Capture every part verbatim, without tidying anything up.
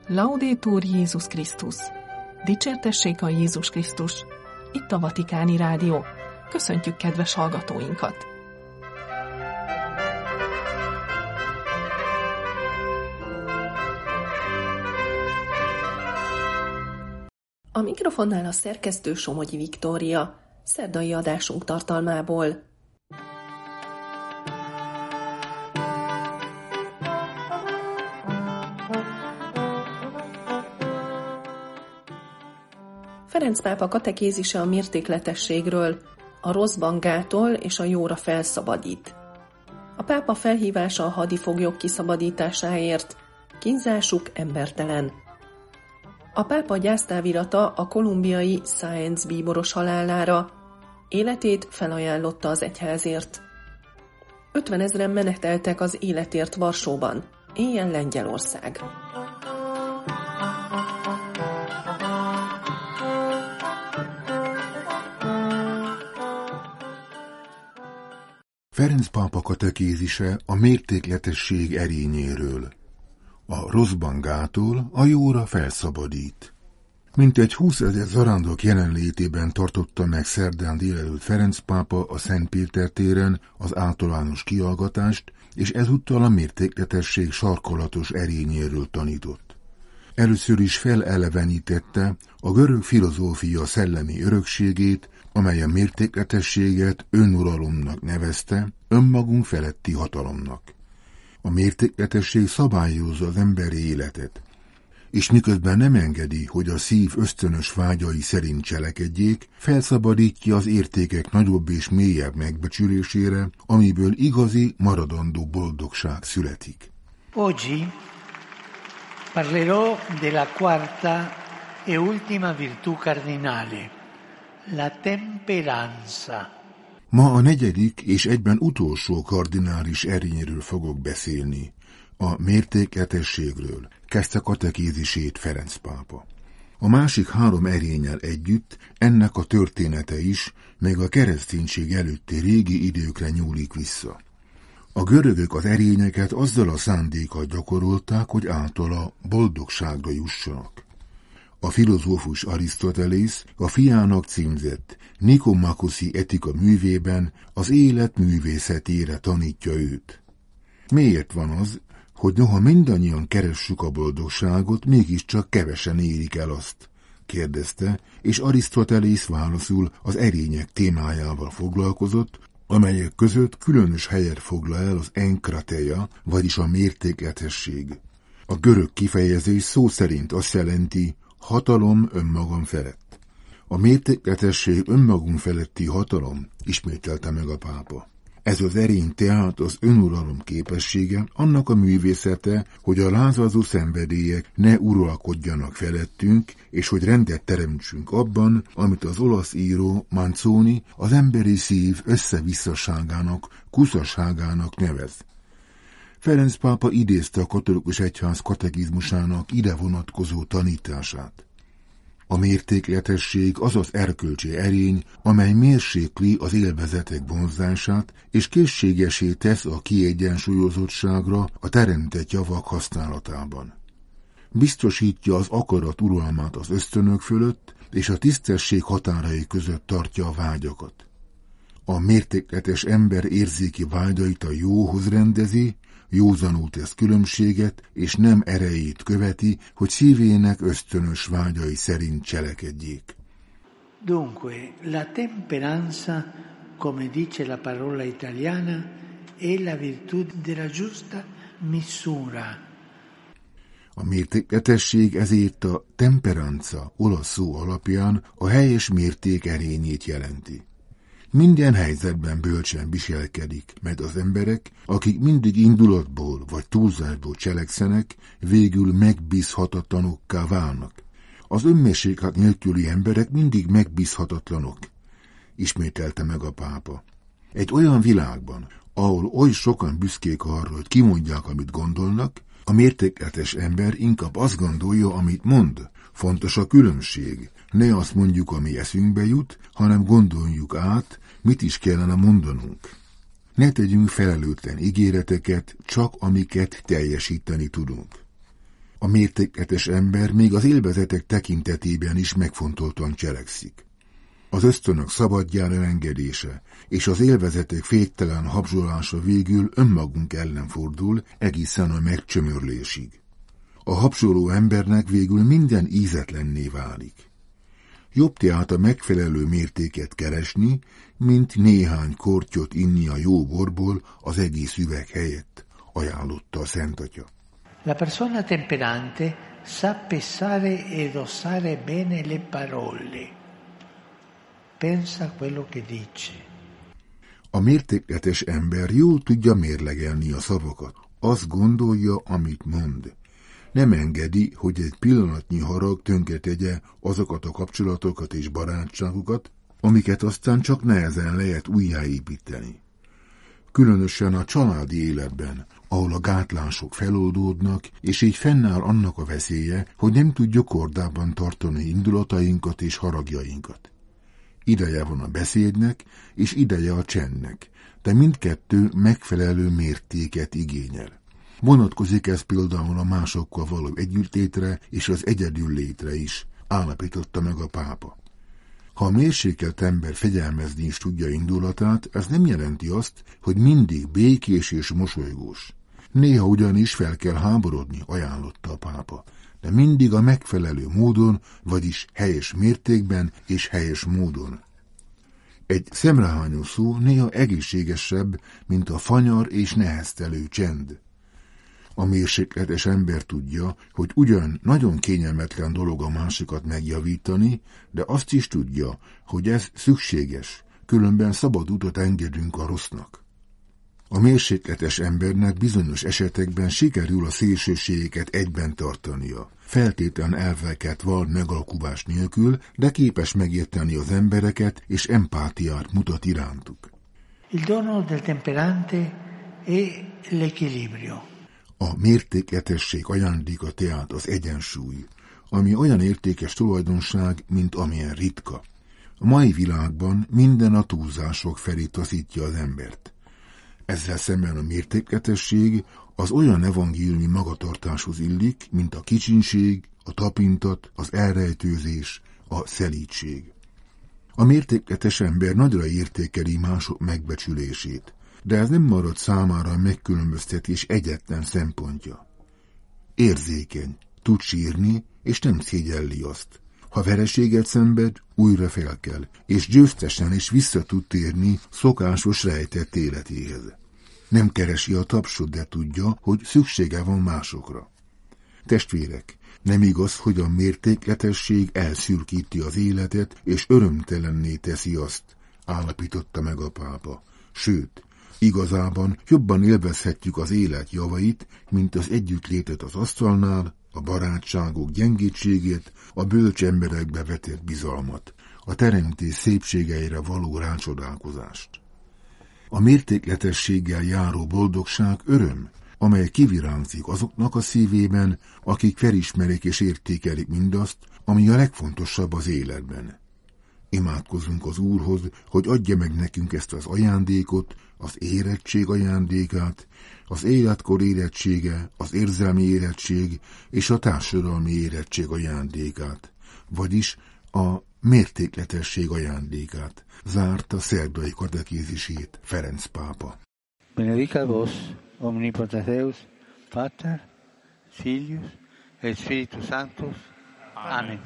Laudetur Jézus Krisztus! Dicsértessék a Jézus Krisztus! Itt a Vatikáni Rádió. Köszöntjük kedves hallgatóinkat! A mikrofonnál a szerkesztő Somogyi Viktória, szerdai adásunk tartalmából. Ferenc pápa katekézise a mértékletességről, a rosszban gátol és a jóra felszabadít. A pápa felhívása a hadifoglyok kiszabadításáért, kínzásuk embertelen. A pápa gyásztávirata a kolumbiai Sáenz bíboros halálára, életét felajánlotta az egyházért. ötvenezren meneteltek az életért Varsóban, éjjel Lengyelország. Ferenc pápa katekézise a mértékletesség erényéről. A rosszban gátol, a jóra felszabadít. Mintegy húszezer zarándok jelenlétében tartotta meg szerdán délelőtt Ferenc pápa a Szent Péter téren az általános kihallgatást, és ezúttal a mértékletesség sarkolatos erényéről tanított. Először is felelevenítette a görög filozófia szellemi örökségét, amely a mértékletességet önuralomnak nevezte, önmagunk feletti hatalomnak. A mértékletesség szabályozza az emberi életet, és miközben nem engedi, hogy a szív ösztönös vágyai szerint cselekedjék, felszabadítja az értékek nagyobb és mélyebb megbecsülésére, amiből igazi, maradandó boldogság születik. Oggi parlerò della quarta e ultima virtù cardinale, la temperanza. Ma a negyedik és egyben utolsó kardinális erényről fogok beszélni, a mértékletességről, kezdte katekézisét Ferenc pápa. A másik három erényel együtt ennek a története is, még a kereszténység előtti régi időkre nyúlik vissza. A görögök az erényeket azzal a szándékkal gyakorolták, hogy általa boldogságra jussanak. A filozófus Arisztotelész a fiának címzett Nikomachoszi etika művében az élet művészetére tanítja őt. Miért van az, hogy noha mindannyian keressük a boldogságot, mégiscsak kevesen érik el azt? Kérdezte, és Arisztotelész válaszul az erények témájával foglalkozott, amelyek között különös helyet foglal el az enkrateia, vagyis a mértékletesség. A görög kifejezés szó szerint azt jelenti, hatalom önmagam felett. A mértékletesség önmagunk feletti hatalom, ismételte meg a pápa. Ez az erény tehát az önuralom képessége, annak a művészete, hogy a lázadó szenvedélyek ne uralkodjanak felettünk, és hogy rendet teremtsünk abban, amit az olasz író Manzoni az emberi szív összevisszaságának, kuszaságának nevez. Ferenc pápa idézte a katolikus egyház katekizmusának ide vonatkozó tanítását. A mértékletesség az az erkölcsi erény, amely mérsékli az élvezetek vonzását, és készségesé tesz a kiegyensúlyozottságra a teremtett javak használatában. Biztosítja az akarat uralmát az ösztönök fölött, és a tisztesség határai között tartja a vágyakat. A mértékletes ember érzéki vágyait a jóhoz rendezi, józanul tesz különbséget, és nem erejét követi, hogy szívének ösztönös vágyai szerint cselekedjék. Dunque, la temperanza, come dice la parola italiana, è la virtù della giusta misura. A mértékletesség ezért a temperanza olasz szó alapján a helyes mérték erényét jelenti. Minden helyzetben bölcsen viselkedik, mert az emberek, akik mindig indulatból vagy túlzásból cselekszenek, végül megbízhatatlanokká válnak. Az önmérséklet nélküli emberek mindig megbízhatatlanok, ismételte meg a pápa. Egy olyan világban, ahol oly sokan büszkék arra, hogy kimondják, amit gondolnak, a mértékletes ember inkább azt gondolja, amit mond. Fontos a különbség. Ne azt mondjuk, ami eszünkbe jut, hanem gondoljuk át, mit is kellene mondanunk. Ne tegyünk felelőtlen ígéreteket, csak amiket teljesíteni tudunk. A mértékletes ember még az élvezetek tekintetében is megfontoltan cselekszik. Az ösztönök szabadjára engedése és az élvezetek féktelen habzsolása végül önmagunk ellen fordul egészen a megcsömörlésig. A habzsoló embernek végül minden ízetlenné válik. Jobb tehát a megfelelő mértéket keresni, mint néhány kortyot inni a jó borból az egész üveg helyett, ajánlotta a Szent Atya. La persona temperante sa pesare e dosare bene le parole. Pensa quello che dice. A mértékletes ember jól tudja mérlegelni a szavakat. Azt gondolja, amit mond. Nem engedi, hogy egy pillanatnyi harag tönkretegye azokat a kapcsolatokat és barátságokat, amiket aztán csak nehezen lehet újjáépíteni. Különösen a családi életben, ahol a gátlások feloldódnak, és így fennáll annak a veszélye, hogy nem tudjuk kordában tartani indulatainkat és haragjainkat. Ideje van a beszédnek, és ideje a csendnek, de mindkettő megfelelő mértéket igényel. Vonatkozik ez például a másokkal való együttlétre és az egyedül létre is, állapította meg a pápa. Ha a mérsékelt ember fegyelmezni is tudja indulatát, ez nem jelenti azt, hogy mindig békés és mosolygós. Néha ugyanis fel kell háborodni, ajánlotta a pápa, de mindig a megfelelő módon, vagyis helyes mértékben és helyes módon. Egy szemrehányó szó néha egészségesebb, mint a fanyar és neheztelő csend. A mérsékletes ember tudja, hogy ugyan nagyon kényelmetlen dolog a másikat megjavítani, de azt is tudja, hogy ez szükséges, különben szabad utat engedünk a rossznak. A mérsékletes embernek bizonyos esetekben sikerül a szélsőségeket egyben tartania. Feltétlen elveket val megalkuvás nélkül, de képes megérteni az embereket és empátiát mutat irántuk. Il dono del temperante è l'equilibrio. A mértékletesség ajándéka tehát az egyensúly, ami olyan értékes tulajdonság, mint amilyen ritka. A mai világban minden a túlzások felé taszítja az embert. Ezzel szemben a mértékletesség az olyan evangéliumi magatartáshoz illik, mint a kicsinség, a tapintat, az elrejtőzés, a szelídség. A mértékletes ember nagyra értékeli mások megbecsülését, de ez nem marad számára a megkülönböztetés egyetlen szempontja. Érzékeny, tud sírni, és nem szégyelli azt. Ha vereséget szenved, újra felkel, és győztesen is vissza tud térni szokásos rejtett életéhez. Nem keresi a tapsot, de tudja, hogy szüksége van másokra. Testvérek, nem igaz, hogy a mértékletesség elszürkíti az életet, és örömtelenné teszi azt, állapította meg a pápa. Sőt, igazában jobban élvezhetjük az élet javait, mint az együttlétet az asztalnál, a barátságok gyengétségét, a bölcs emberekbe vetett bizalmat, a teremtés szépségeire való rácsodálkozást. A mértékletességgel járó boldogság öröm, amely kivirágzik azoknak a szívében, akik felismerik és értékelik mindazt, ami a legfontosabb az életben. Imádkozzunk az Úrhoz, hogy adja meg nekünk ezt az ajándékot, az érettség ajándékát, az életkor érettsége, az érzelmi érettség és a társadalmi érettség ajándékát, vagyis a mértékletesség ajándékát, zárta szerdai katekézisét Ferenc pápa. Benedicat vos, omnipotens Deus, Pater, Filius et Spiritus Sanctus. Amen.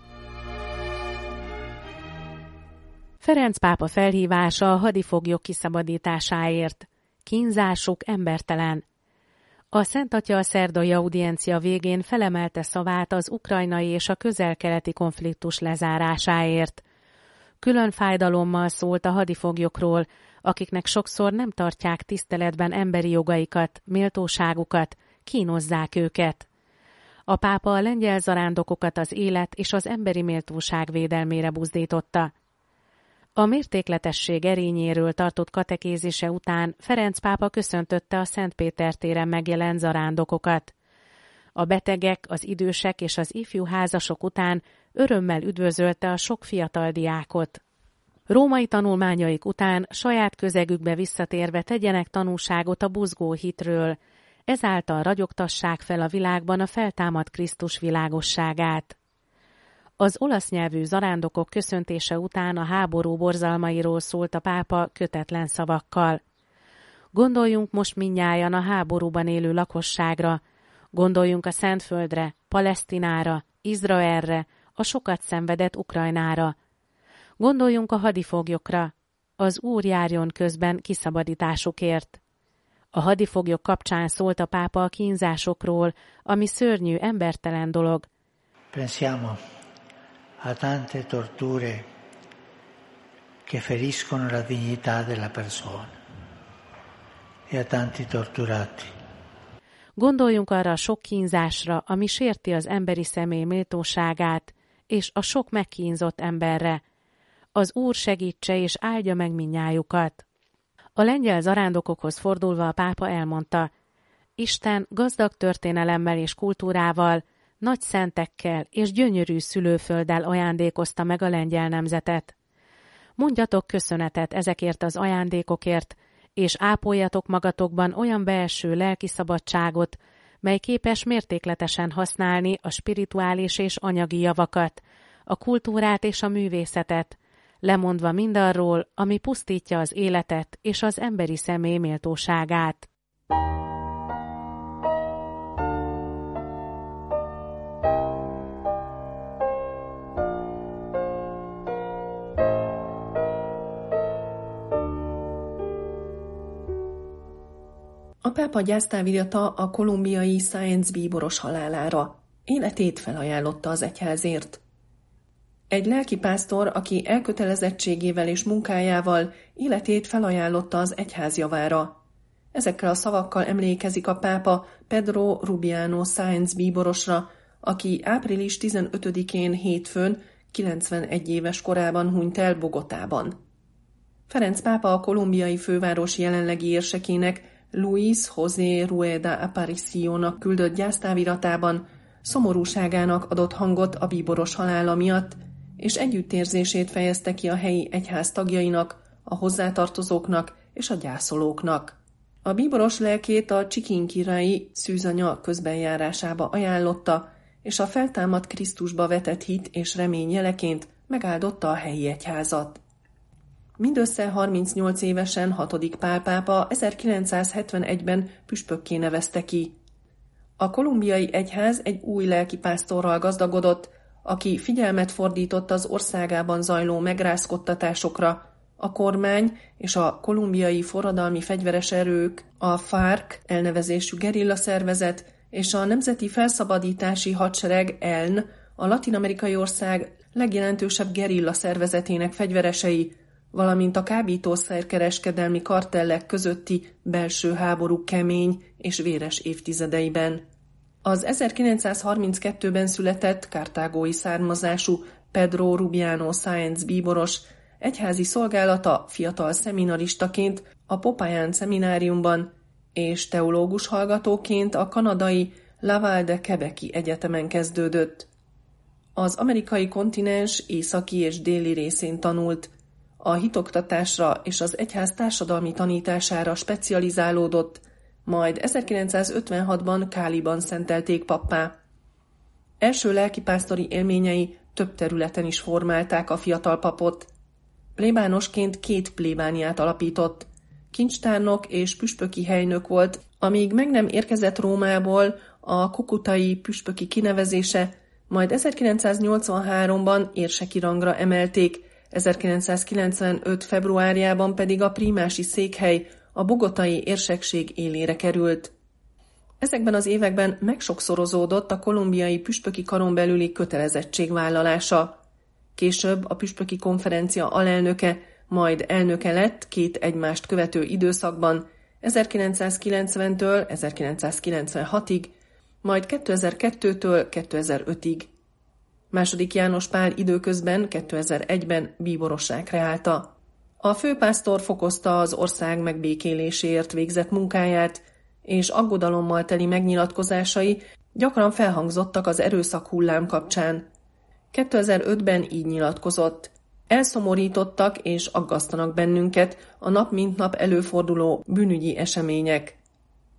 Ferenc pápa felhívása a hadifoglyok kiszabadításáért. Kínzásuk embertelen. A Szent Atya a szerdai audiencia végén felemelte szavát az ukrajnai és a közel-keleti konfliktus lezárásáért. Külön fájdalommal szólt a hadifoglyokról, akiknek sokszor nem tartják tiszteletben emberi jogaikat, méltóságukat, kínozzák őket. A pápa a lengyel zarándokokat az élet és az emberi méltóság védelmére buzdította. A mértékletesség erényéről tartott katekézise után Ferenc pápa köszöntötte a Szent Péter téren megjelent zarándokokat. A betegek, az idősek és az ifjú házasok után örömmel üdvözölte a sok fiatal diákot. Római tanulmányaik után saját közegükbe visszatérve tegyenek tanúságot a buzgó hitről. ezáltal ragyogtassák fel a világban a feltámadt Krisztus világosságát. Az olasz nyelvű zarándokok köszöntése után a háború borzalmairól szólt a pápa kötetlen szavakkal. Gondoljunk most mindnyájan a háborúban élő lakosságra, gondoljunk a Szentföldre, Palesztinára, Izraelre, a sokat szenvedett Ukrajnára. Gondoljunk a hadifoglyokra, az Úr járjon közben kiszabadításukért. A hadifoglyok kapcsán szólt a pápa a kínzásokról, ami szörnyű, embertelen dolog. Pensiamo a tante torture che feriscono la dignità della persona e a tanti torturati. Gondoljunk arra a sok kínzásra, ami sérti az emberi személy méltóságát, és a sok megkínzott emberre. Az Úr segítse és áldja meg mindnyájukat. A lengyel zarándokokhoz fordulva a pápa elmondta, Isten gazdag történelemmel és kultúrával, nagy szentekkel és gyönyörű szülőfölddel ajándékozta meg a lengyel nemzetet. Mondjatok köszönetet ezekért az ajándékokért, és ápoljatok magatokban olyan belső lelki szabadságot, mely képes mértékletesen használni a spirituális és anyagi javakat, a kultúrát és a művészetet, lemondva mindarról, ami pusztítja az életet és az emberi személy méltóságát. A pápa gyásztávirata a kolumbiai Sáenz bíboros halálára. Életét felajánlotta az egyházért. Egy lelkipásztor, aki elkötelezettségével és munkájával életét felajánlotta az egyház javára. Ezekkel a szavakkal emlékezik a pápa Pedro Rubiano Sáenz bíborosra, aki április tizenötödikén hétfőn kilencvenegy éves korában hunyt el Bogotában. Ferenc pápa a kolumbiai főváros jelenlegi érsekének, Luis José Rueda Apariciónak küldött gyásztáviratában szomorúságának adott hangot a bíboros halála miatt, és együttérzését fejezte ki a helyi egyház tagjainak, a hozzátartozóknak és a gyászolóknak. A bíboros lelkét a csikinkirai szűzanya közbenjárásába ajánlotta, és a feltámadt Krisztusba vetett hit és remény jeleként megáldotta a helyi egyházat. Mindössze harmincnyolc évesen hatodik Pál pápa ezerkilencszázhetvenegyben püspökké nevezte ki. A kolumbiai egyház egy új lelkipásztorral gazdagodott, aki figyelmet fordított az országában zajló megrázkódtatásokra, a kormány és a kolumbiai forradalmi fegyveres erők, a FARC elnevezésű gerilla szervezet és a Nemzeti Felszabadítási Hadsereg E L N, a latin-amerikai ország legjelentősebb gerilla szervezetének fegyveresei, valamint a kábítószerkereskedelmi kartellek közötti belső háború kemény és véres évtizedeiben. Az ezerkilencszázharminckettőben született kartágói származású Pedro Rubiano Sáenz bíboros egyházi szolgálata fiatal szeminaristaként a Popayán szemináriumban és teológus hallgatóként a kanadai Laval de Quebeci egyetemen kezdődött. Az amerikai kontinens északi és déli részén tanult, a hitoktatásra és az egyház társadalmi tanítására specializálódott, majd ezerkilencszázötvenhatban Káliban szentelték pappá. Első lelkipásztori élményei több területen is formálták a fiatal papot. Plébánosként két plébániát alapított, kincstárnok és püspöki helynök volt, amíg meg nem érkezett Rómából a kukutai püspöki kinevezése, majd ezerkilencszáznyolcvanháromban érseki rangra emelték, ezerkilencszázkilencvenöt februárjában pedig a prímási székhely a bogotai érsekség élére került. Ezekben az években megsokszorozódott a kolumbiai püspöki karon belüli kötelezettségvállalása. Később a püspöki konferencia alelnöke, majd elnöke lett két egymást követő időszakban, ezerkilencszázkilencventől ezerkilencszázkilencvenhatig, majd kétezer-kettőtől kétezer-ötig. Második János Pál időközben kétezer-egyben bíborossá kreálta. A főpásztor fokozta az ország megbékéléséért végzett munkáját, és aggodalommal teli megnyilatkozásai gyakran felhangzottak az erőszak hullám kapcsán. kétezer-ötben így nyilatkozott: elszomorítottak és aggasztanak bennünket a nap mint nap előforduló bűnügyi események.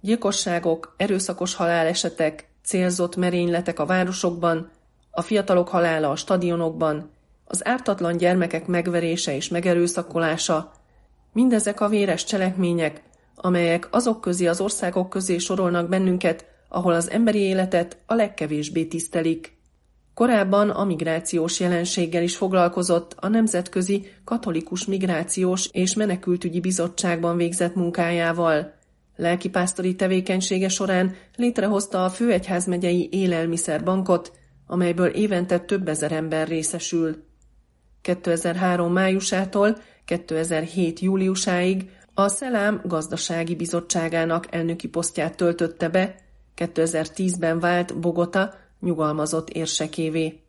gyilkosságok, erőszakos halálesetek, célzott merényletek a városokban, a fiatalok halála a stadionokban, az ártatlan gyermekek megverése és megerőszakolása, mindezek a véres cselekmények, amelyek azok közé az országok közé sorolnak bennünket, ahol az emberi életet a legkevésbé tisztelik. Korábban a migrációs jelenséggel is foglalkozott a Nemzetközi Katolikus Migrációs és Menekültügyi Bizottságban végzett munkájával. Lelkipásztori tevékenysége során létrehozta a Főegyházmegyei Élelmiszerbankot, amelyből évente több ezer ember részesül. kétezer-három májusától kétezer-hét júliusáig a Szelám gazdasági bizottságának elnöki posztját töltötte be, kétezer-tízben vált Bogota nyugalmazott érsekévé.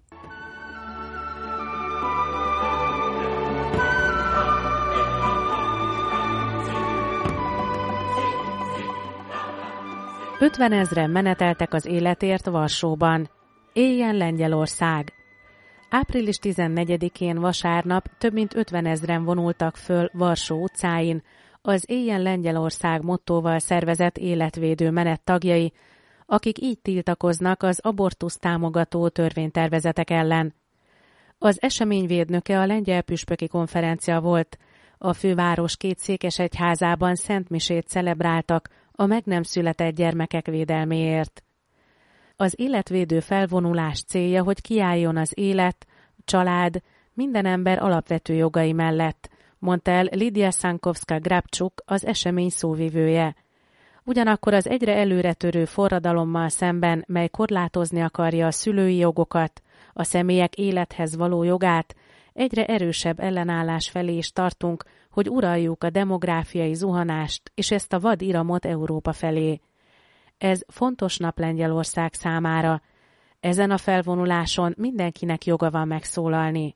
ötvenezren meneteltek az életért Varsóban. Éljen Lengyelország! április tizennegyedikén vasárnap több mint ötvenezren vonultak föl Varsó utcáin, az Éljen Lengyelország mottóval szervezett életvédő menet tagjai, akik így tiltakoznak az abortusz támogató törvénytervezetek ellen. Az esemény védnöke a lengyel püspöki konferencia volt. A főváros két székesegyházában szentmisét celebráltak a meg nem született gyermekek védelméért. Az életvédő felvonulás célja, hogy kiálljon az élet, család, minden ember alapvető jogai mellett, mondta el Lidia Sankovska-Grabcsuk, az esemény szóvivője. Ugyanakkor az egyre előretörő forradalommal szemben, mely korlátozni akarja a szülői jogokat, a személyek élethez való jogát, egyre erősebb ellenállás felé is tartunk, hogy uraljuk a demográfiai zuhanást és ezt a vad iramot Európa felé. Ez fontos nap Lengyelország számára. Ezen a felvonuláson mindenkinek joga van megszólalni.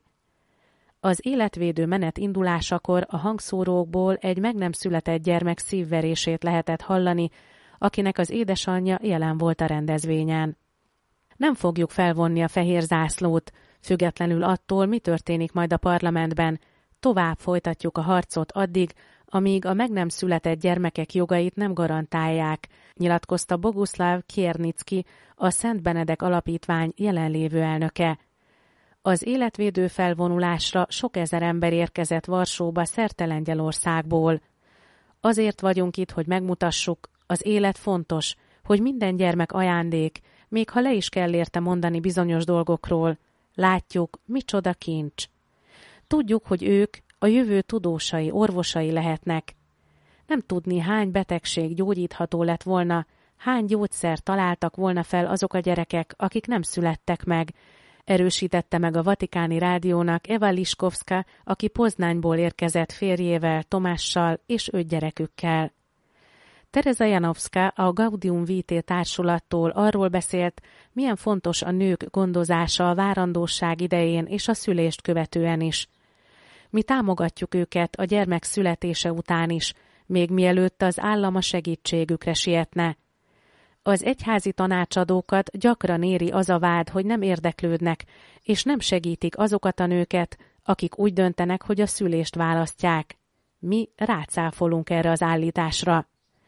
Az életvédő menet indulásakor a hangszórókból egy meg nem született gyermek szívverését lehetett hallani, akinek az édesanyja jelen volt a rendezvényen. Nem fogjuk felvonni a fehér zászlót, függetlenül attól, mi történik majd a parlamentben. Tovább folytatjuk a harcot addig, amíg a meg nem született gyermekek jogait nem garantálják, nyilatkozta Boguszláv Kiernicki, a Szent Benedek Alapítvány jelenlévő elnöke. Az életvédő felvonulásra sok ezer ember érkezett Varsóba szerte Lengyelországból. Azért vagyunk itt, hogy megmutassuk, az élet fontos, hogy minden gyermek ajándék, még ha le is kell érte mondani bizonyos dolgokról. Látjuk, micsoda kincs. Tudjuk, hogy ők a jövő tudósai, orvosai lehetnek. Nem tudni, hány betegség gyógyítható lett volna, hány gyógyszer találtak volna fel azok a gyerekek, akik nem születtek meg, erősítette meg a Vatikáni Rádiónak Eva Liskovska, aki Poznányból érkezett férjével, Tomással és öt gyerekükkel. Tereza Janowska a Gaudium Vitae társulattól arról beszélt, milyen fontos a nők gondozása a várandóság idején és a szülést követően is. Mi támogatjuk őket a gyermek születése után is, még mielőtt az állam a segítségükre sietne. Az egyházi tanácsadókat gyakran éri az a vád, hogy nem érdeklődnek, és nem segítik azokat a nőket, akik úgy döntenek, hogy a szülést választják. Mi rácáfolunk erre az állításra.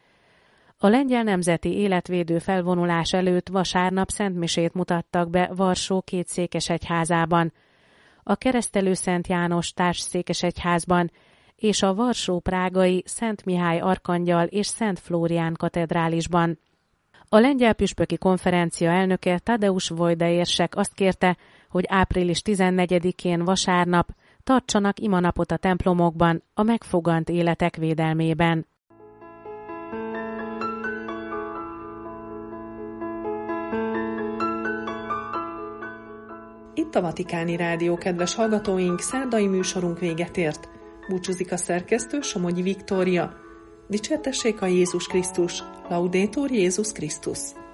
A lengyel nemzeti életvédő felvonulás előtt vasárnap szentmisét mutattak be Varsó két székesegyházában, a Keresztelő Szent János társszékesegyházban és a Varsó-prágai Szent Mihály Arkangyal és Szent Flórián katedrálisban. A lengyel püspöki konferencia elnöke Tadeusz Wojda-érsek azt kérte, hogy április tizennegyedikén vasárnap tartsanak imanapot a templomokban a megfogant életek védelmében. Itt a Vatikáni Rádió, kedves hallgatóink, szerdai műsorunk véget ért. Búcsúzik a szerkesztő, Somogyi Viktória. Dicsértessék a Jézus Krisztus, Laudetur Jézus Krisztus.